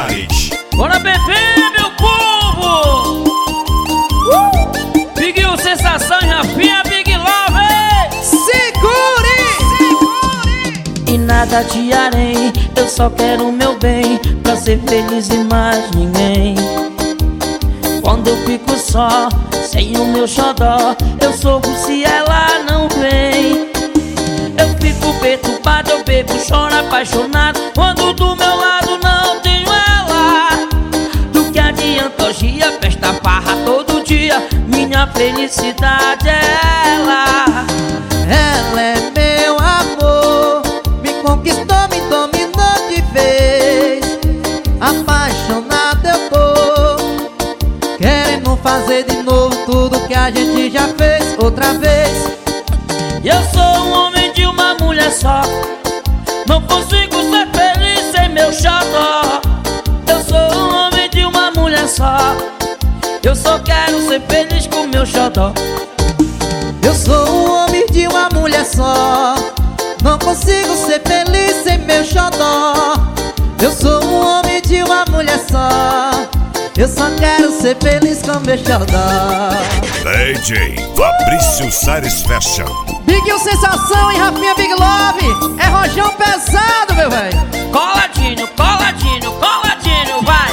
Fatality. Bora beber, meu povo! Big U, Sensação e Rafinha, Big Love! Segure! E nada te harei, eu só quero o meu bem, pra ser feliz e mais ninguém. Quando eu fico só, sem o meu xodó, eu sofro se ela não vem. Eu fico perturbado, eu bebo, choro apaixonado, quando do meu lado não tenho ela. Do que adianta orgia, festa, farra todo dia, minha felicidade é ela. Ela é meu amor, me conquistou, me dominou de vez. Apaixonado eu tô, querendo fazer de novo tudo que a gente já fez outra vez. Eu sou um homem de uma mulher só, não consigo ser feliz sem meu xodó. Eu sou um homem de uma mulher só, eu só quero ser feliz com meu xodó. Eu sou um homem de uma mulher só, não consigo ser feliz sem meu xodó. Eu sou um homem de uma mulher só, eu só quero ser feliz com meu xodó. DJ Fabrício Sares Fashion. Big U, Sensação e Rafinha, Big Love. É rojão pesado, meu velho. Coladinho, coladinho, coladinho, vai!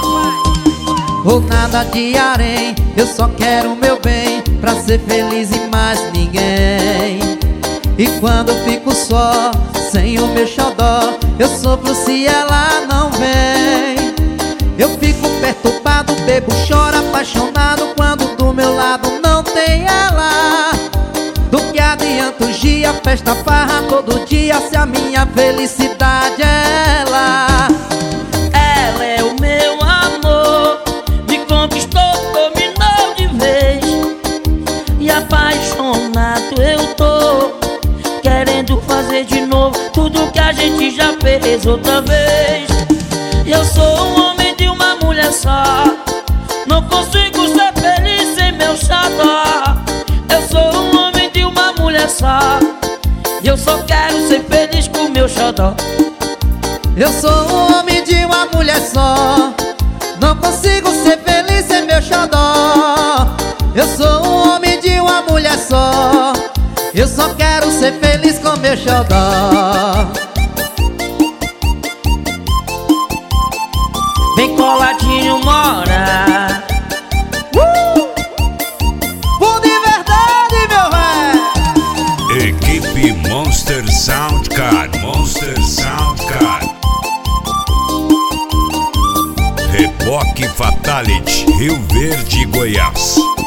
Ou nada de harém, eu só quero o meu bem, pra ser feliz e mais ninguém. E quando eu fico só, sem o meu xodó, eu sofro se ela não vem. Eu fico perturbado, bebo, choro apaixonado, quando do meu lado não tem ela. Do que adianta o dia, festa, farra todo dia, se a minha felicidade é ela. Ela é o meu amor, me conquistou, dominou de vez. E apaixonado eu tô, querendo fazer de novo tudo que a gente já fez outra vez. Eu sou um homem de uma mulher só, não consigo ser feliz sem meu xodó. Eu sou um homem de uma mulher só, eu só quero ser feliz com meu xodó. Eu sou um homem de uma mulher só, não consigo ser feliz sem meu xodó. Eu sou um homem de uma mulher só, eu só quero ser feliz com meu xodó. Vem coladinho, mora. Bom de verdade, meu velho. Equipe Monster Sound Card. Monster Sound Card. Reboque Fatality, Rio Verde, Goiás.